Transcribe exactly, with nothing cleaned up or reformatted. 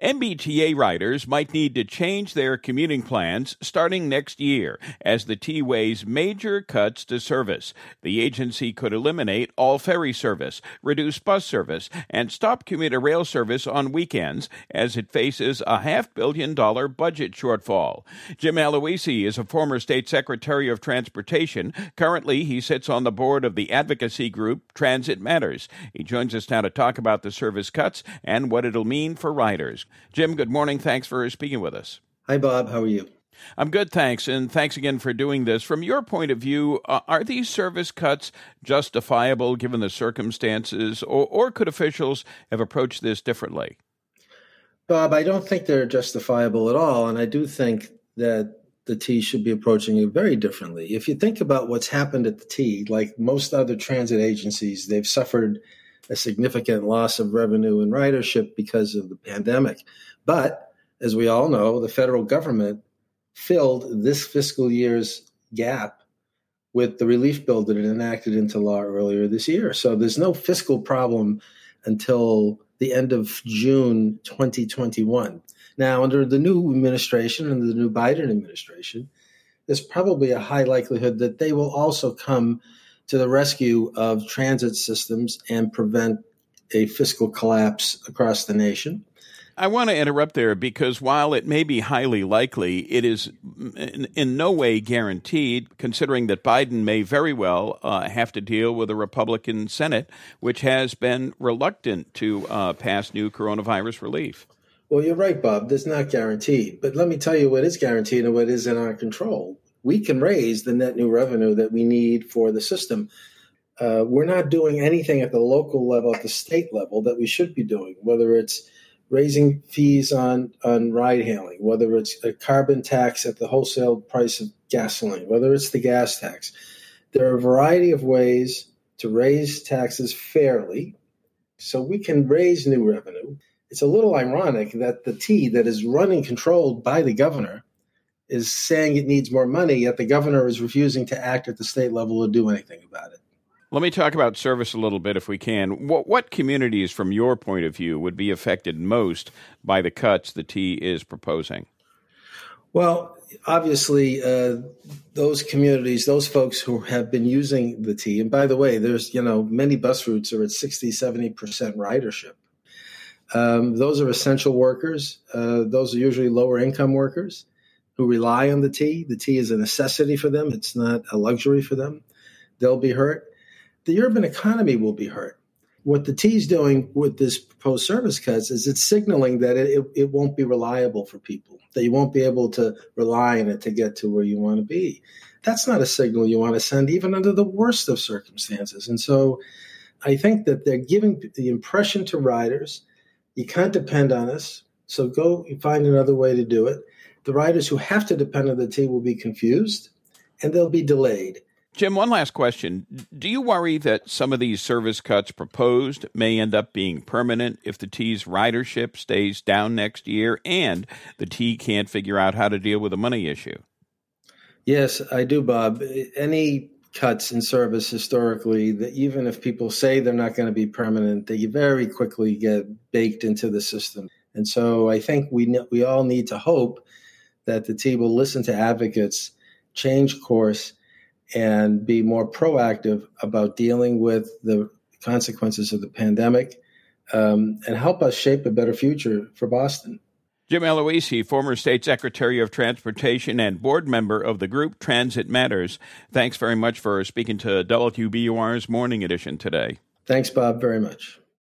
M B T A riders might need to change their commuting plans starting next year as the T weighs major cuts to service. The agency could eliminate all ferry service, reduce bus service, and stop commuter rail service on weekends as it faces a half billion dollar budget shortfall. Jim Aloisi is a former state secretary of transportation. Currently, he sits on the board of the advocacy group Transit Matters. He joins us now to talk about the service cuts and what it'll mean for riders. Jim, good morning. Thanks for speaking with us. Hi, Bob. How are you? I'm good, thanks. And thanks again for doing this. From your point of view, uh, are these service cuts justifiable given the circumstances, or, or could officials have approached this differently? Bob, I don't think they're justifiable at all. And I do think that the T should be approaching it very differently. If you think about what's happened at the T, like most other transit agencies, they've suffered a significant loss of revenue and ridership because of the pandemic. But as we all know, the federal government filled this fiscal year's gap with the relief bill that it enacted into law earlier this year. So there's no fiscal problem until the end of June twenty twenty-one. Now, under the new administration, under the new Biden administration, there's probably a high likelihood that they will also come to the rescue of transit systems and prevent a fiscal collapse across the nation. I want to interrupt there because while it may be highly likely, it is in, in no way guaranteed, considering that Biden may very well uh, have to deal with a Republican Senate, which has been reluctant to uh, pass new coronavirus relief. Well, you're right, Bob. That's not guaranteed. But let me tell you what is guaranteed and what is in our control. We can raise the net new revenue that we need for the system. Uh, we're not doing anything at the local level, at the state level, that we should be doing, whether it's raising fees on, on ride hailing, whether it's a carbon tax at the wholesale price of gasoline, whether it's the gas tax. There are a variety of ways to raise taxes fairly so we can raise new revenue. It's a little ironic that the T that is running controlled by the governor is saying it needs more money, yet the governor is refusing to act at the state level or do anything about it. Let me talk about service a little bit if we can. What, what communities, from your point of view, would be affected most by the cuts the T is proposing? Well, obviously, uh, those communities, those folks who have been using the T, and by the way, there's, you know, many bus routes are at sixty, seventy percent ridership. Um, those are essential workers. Uh, those are usually lower income workers who rely on the T. The T is a necessity for them. It's not a luxury for them. They'll be hurt. The urban economy will be hurt. What the T is doing with this proposed service cuts is it's signaling that it, it, it won't be reliable for people, that you won't be able to rely on it to get to where you want to be. That's not a signal you want to send even under the worst of circumstances. And so I think that they're giving the impression to riders, you can't depend on us, so go find another way to do it. The riders who have to depend on the T will be confused, and they'll be delayed. Jim, one last question. Do you worry that some of these service cuts proposed may end up being permanent if the T's ridership stays down next year and the T can't figure out how to deal with the money issue? Yes, I do, Bob. Any cuts in service historically, that even if people say they're not going to be permanent, they very quickly get baked into the system. And so I think we we all need to hope that the T will listen to advocates, change course, and be more proactive about dealing with the consequences of the pandemic um, and help us shape a better future for Boston. Jim Aloisi, former state secretary of transportation and board member of the group Transit Matters. Thanks very much for speaking to W B U R's Morning Edition today. Thanks, Bob, very much.